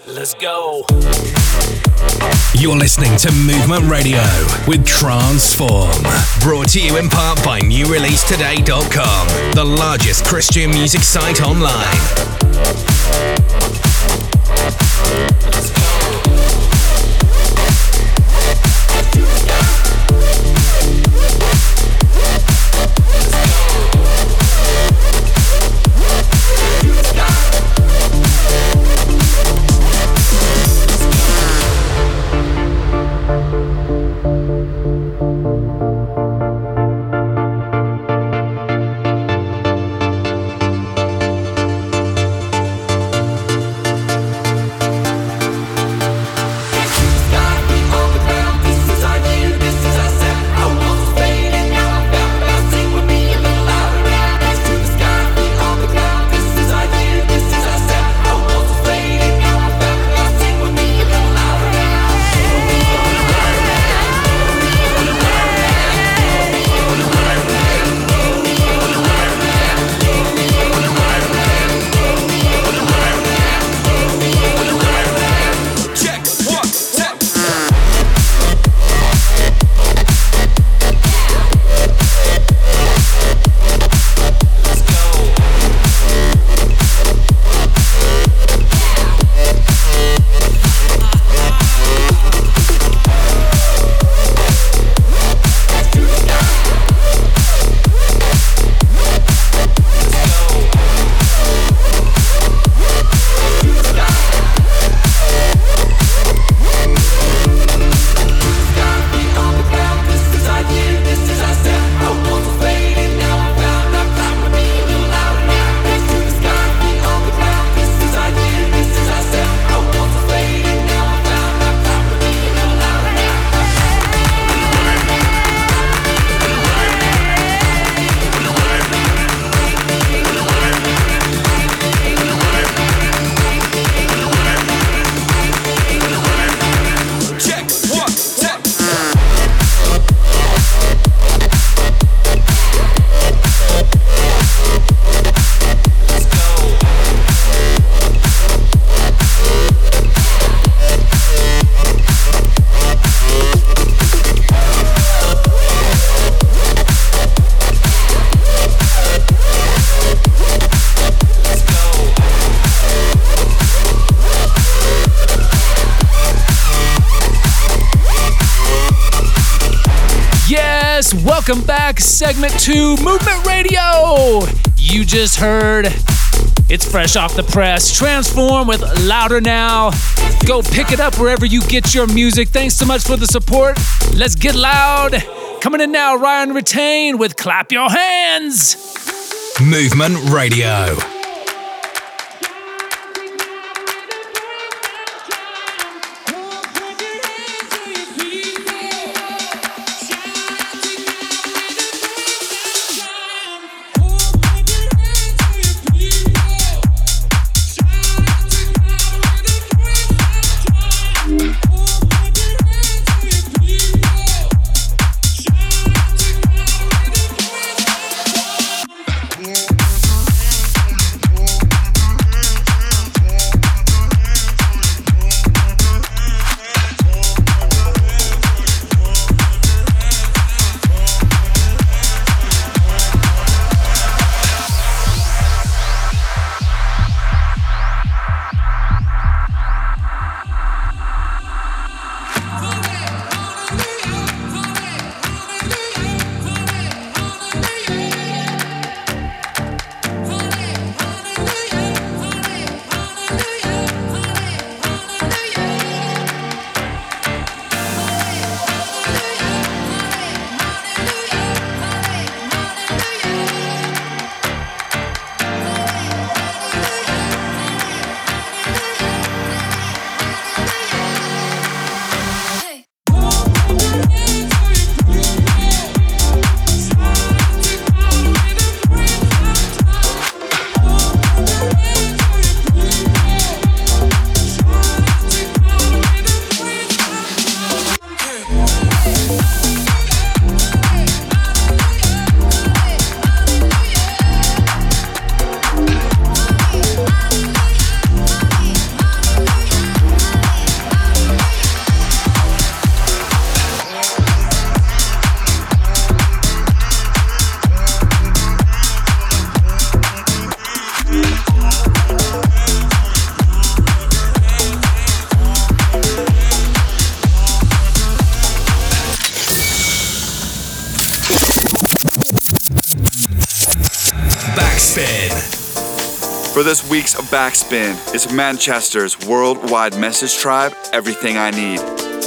Let's go. You're listening to Movement Radio with Transform. Brought to you in part by NewReleaseToday.com, the largest Christian music site online. Welcome back, segment 2, Movement Radio. You just heard, it's fresh off the press, Transform with Louder Now. Go pick it up wherever you get your music. Thanks so much for the support. Let's get loud. Coming in now, Ryan Retain with Clap Your Hands. Movement Radio. For this week's Backspin, it's Manchester's Worldwide Message Tribe, Everything I Need.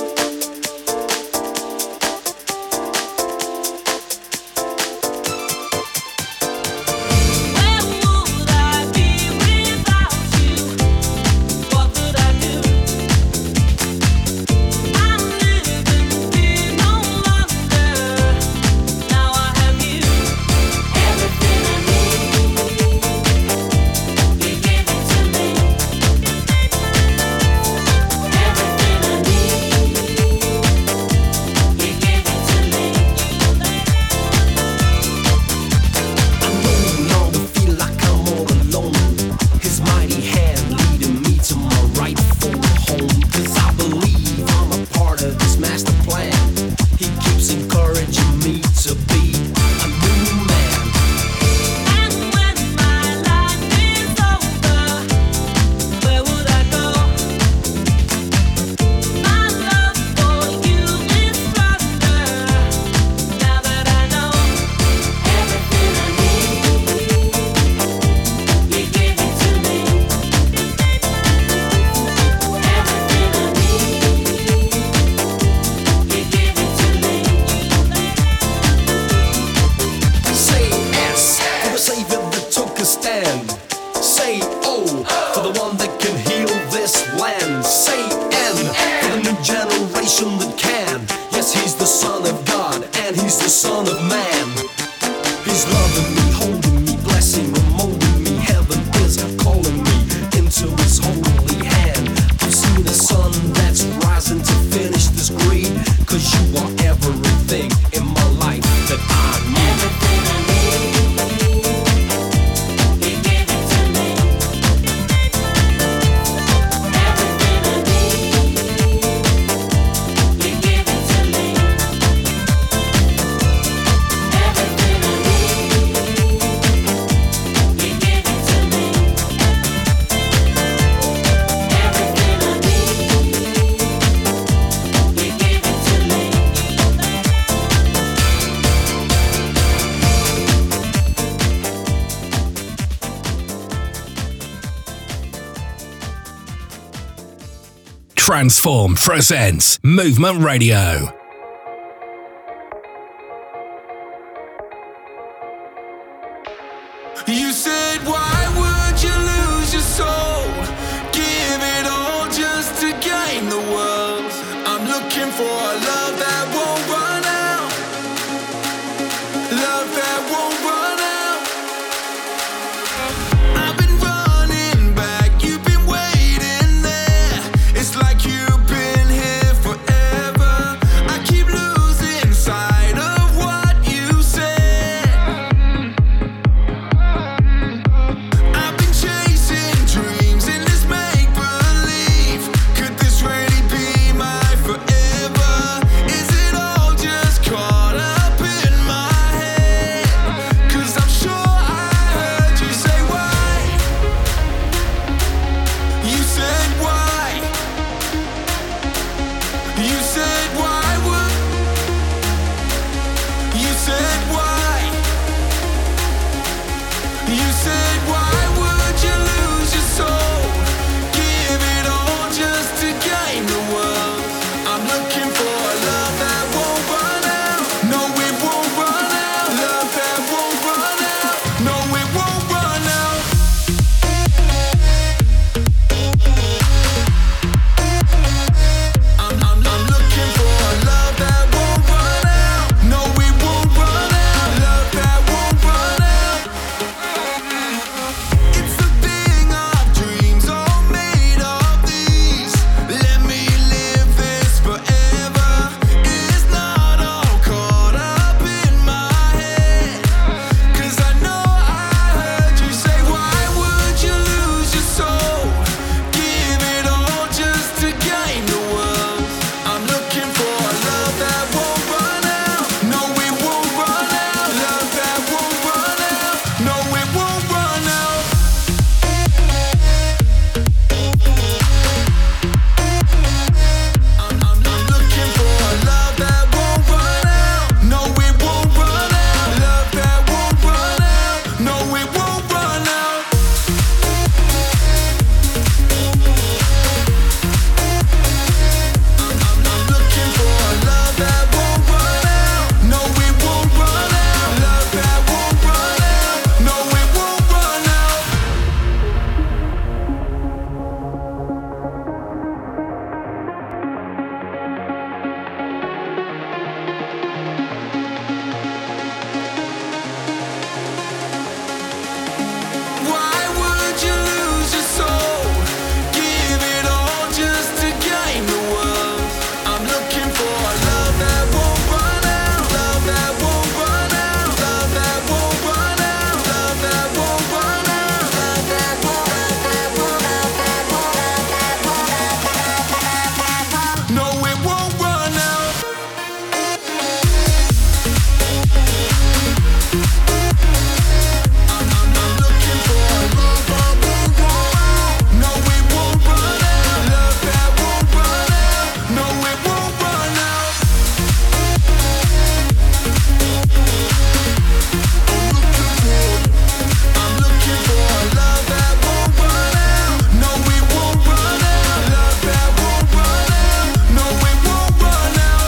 Transform presents Movement Radio. You said, why would you lose your soul? Give it all just to gain the world. I'm looking for a love that won't run out. Love that won't run out. I've been running back, you've been waiting there. It's like you've been here forever. I keep losing sight of what you said. I've been chasing dreams in this make-believe. Could this really be my forever?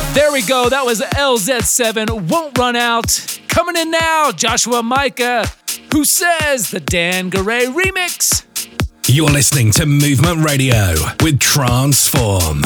There we go. That was LZ7, Won't Run Out. Coming in now, Joshua Micah, Who Says, the Dan Garay remix. You're listening to Movement Radio with Transform.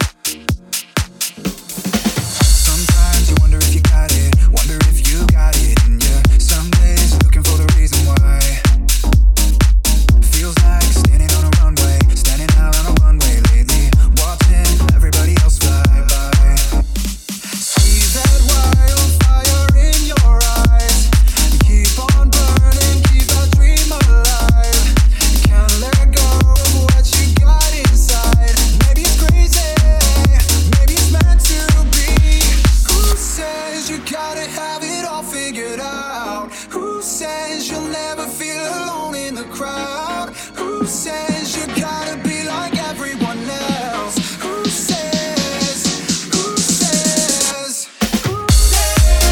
Sometimes you wonder if you got it, wonder if you got it in ya. Some days looking for the reason why. Feels like standing on a runway, standing out on a runway lately, watching everybody else fly by. See that wildfire in your eyes, keep on burning, keep that dream alive. Can't let go of what you got inside. Maybe it's crazy, maybe it's meant to be. Who says you gotta have it all figured out? Who says you'll never feel alone in the crowd? Who says you gotta be like everyone else? Who says? Who says? Who says?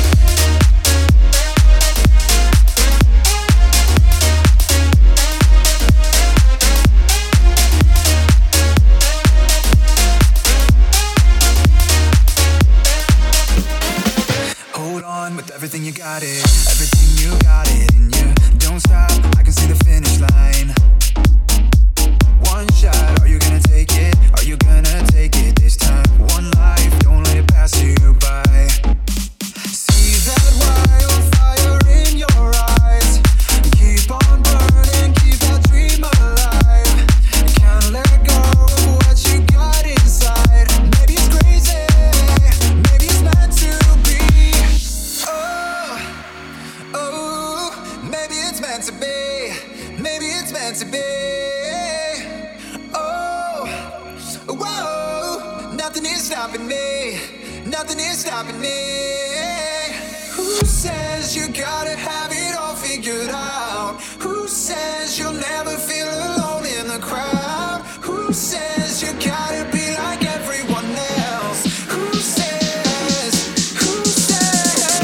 Hold on, with everything you got it, everything you got it in you. Don't stop, I can see the finish line. One shot, are you gonna take it? Are you gonna take it this time? One life, don't let it pass you by. See that wildfire in your eyes, keep on burning, keep that dream alive. Can't let go of what you got inside. Maybe it's crazy, maybe it's meant to be. Oh, maybe it's meant to be. Maybe it's meant to be. Oh, whoa, nothing is stopping me. Nothing is stopping me. Who says you gotta have it all figured out? Who says you'll never feel alone in the crowd? Who says you gotta be like everyone else? Who says? Who says?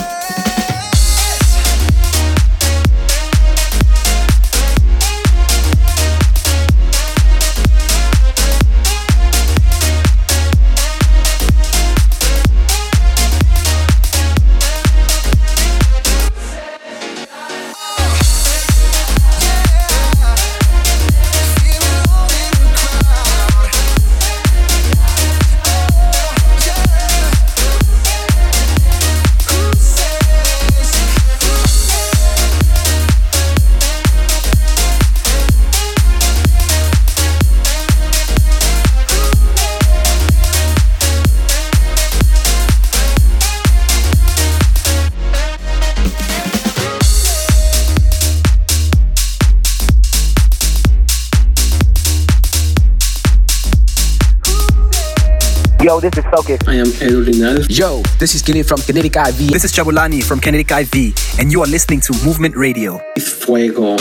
Yo, this is Focus. I am Edu Linal. Yo, this is Kenny from Kinetic IV. This is Chabulani from Kinetic IV, and you are listening to Movement Radio. Fuego.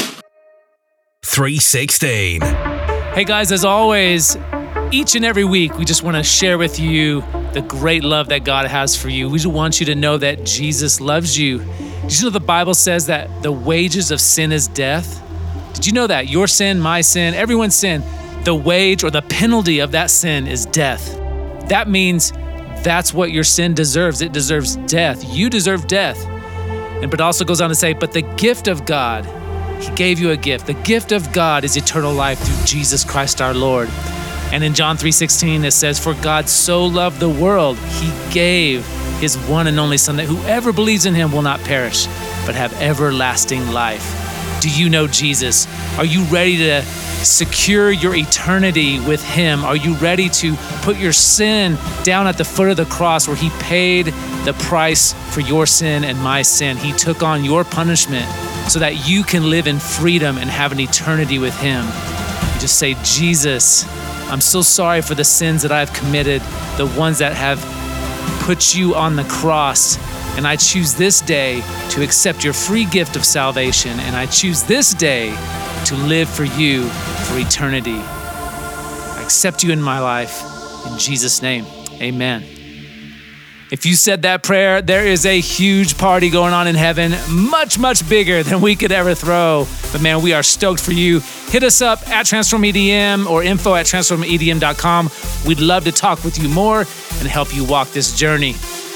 316. Hey guys, as always, each and every week, we just want to share with you the great love that God has for you. We just want you to know that Jesus loves you. Did you know the Bible says that the wages of sin is death? Did you know that? Your sin, my sin, everyone's sin, the wage or the penalty of that sin is death. That means that's what your sin deserves. It deserves death. You deserve death. But it also goes on to say, but the gift of God, He gave you a gift. The gift of God is eternal life through Jesus Christ our Lord. And in John 3:16, it says, for God so loved the world, He gave His one and only Son, that whoever believes in Him will not perish, but have everlasting life. Do you know Jesus? Are you ready to secure your eternity with Him? Are you ready to put your sin down at the foot of the cross where He paid the price for your sin and my sin? He took on your punishment so that you can live in freedom and have an eternity with Him. You just say, Jesus, I'm so sorry for the sins that I've committed, the ones that have put you on the cross. And I choose this day to accept your free gift of salvation. And I choose this day to live for you for eternity. I accept you in my life. In Jesus' name, amen. If you said that prayer, there is a huge party going on in heaven, much, much bigger than we could ever throw. But man, we are stoked for you. Hit us up at TransformEDM or info@transformedm.com. We'd love to talk with you more and help you walk this journey.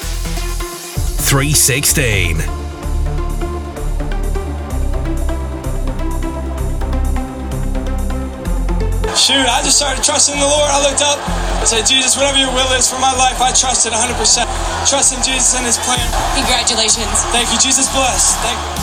316. Shoot, I just started trusting the Lord. I looked up and said, Jesus, whatever your will is for my life, I trust it 100%. Trust in Jesus and his plan. Congratulations. Thank you. Jesus bless. Thank you.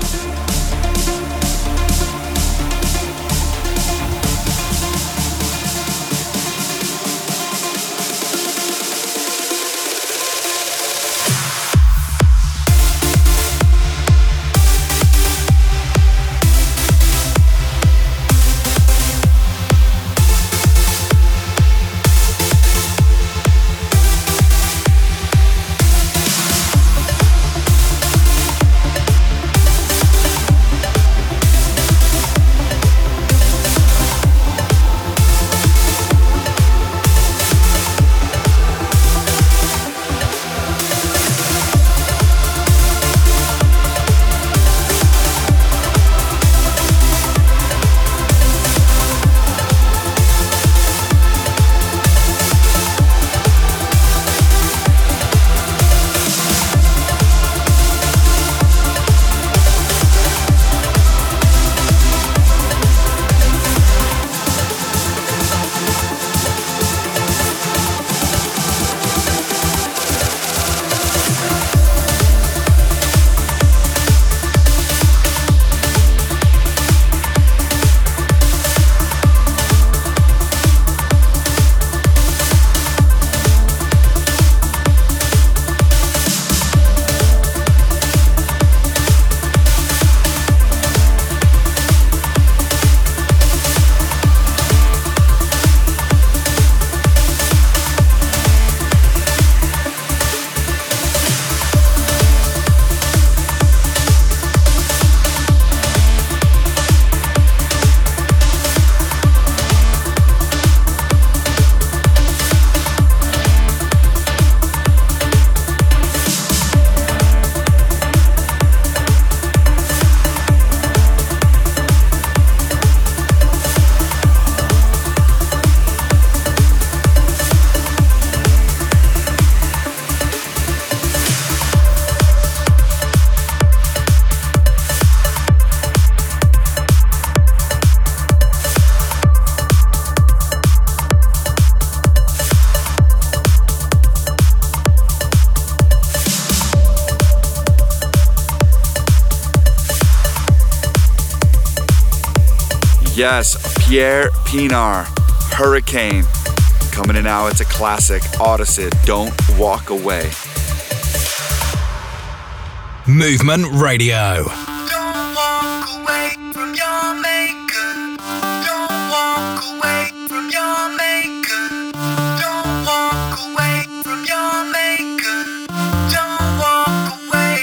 Yes, Pierre Pienaar, Hurricane. Coming in now, it's a classic. Odyssey, Don't Walk Away. Movement Radio. Don't walk away from your maker. Don't walk away from your maker. Don't walk away from your maker. Don't walk away.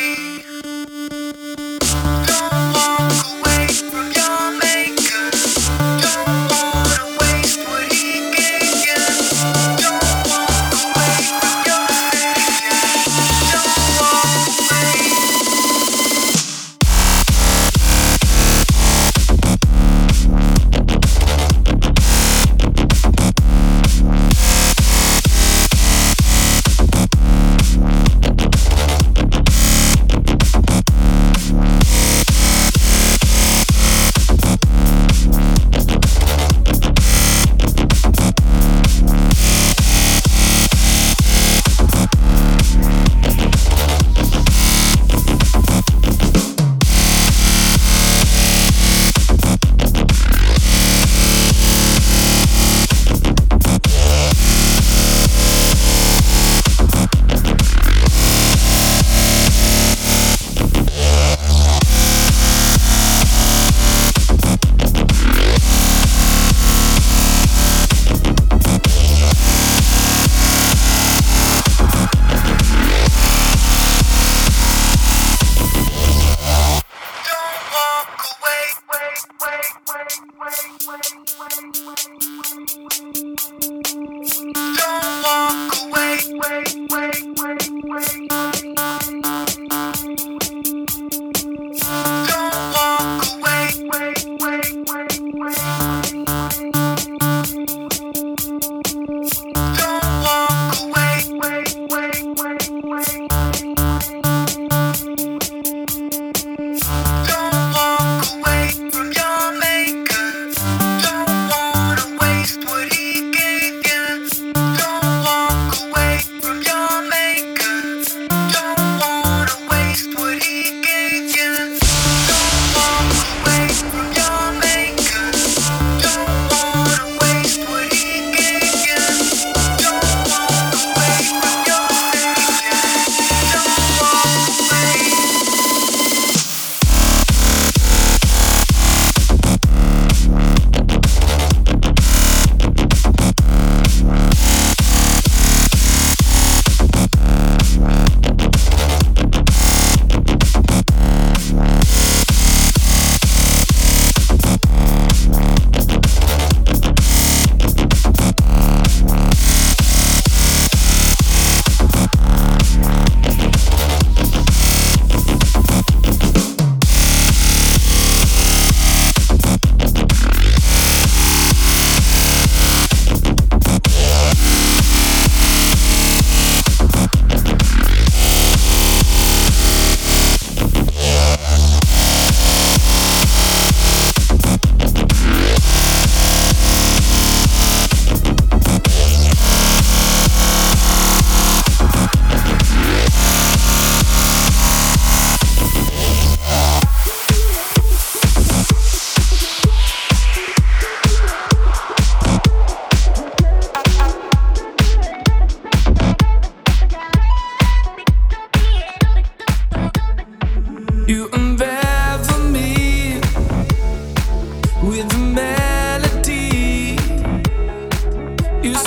Don't walk away from your maker. Don't wanna waste what he gave you. Don't walk away from your maker. Don't walk away.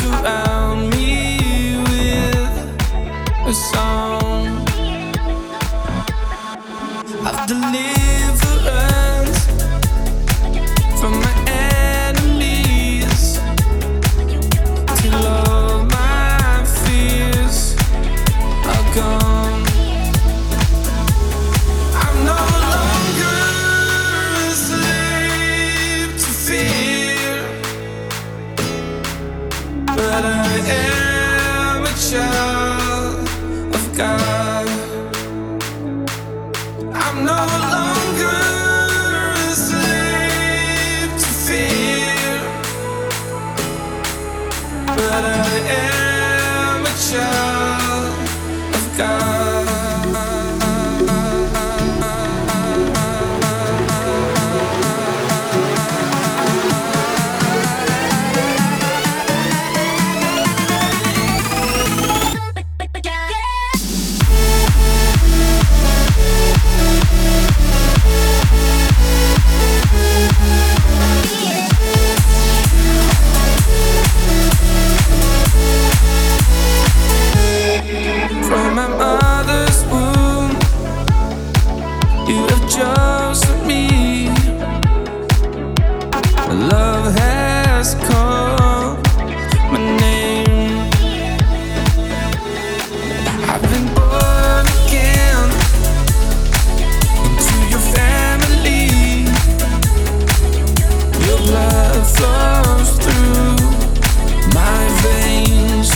surround me with a song of deliverance from my enemies, till all my fears are gone. I'm no longer a slave to fear, but I am a child of God. I'm no longer a slave to fear, but I am a child of God. From my mother's womb, you have chosen me. Love has called my name. I've been born again into your family. Your blood flows through my veins.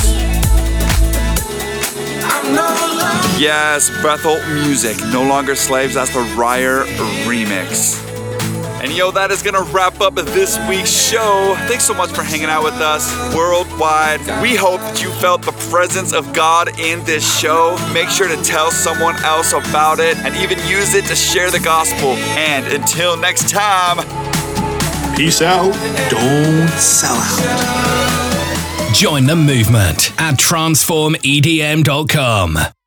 Yes, Bethel Music, No Longer Slaves. That's the Ryer remix. And yo, that is gonna wrap up this week's show. Thanks so much for hanging out with us worldwide. We hope that you felt the presence of God in this show. Make sure to tell someone else about it and even use it to share the gospel. And until next time, peace out. Don't sell out. Join the movement at transformedm.com.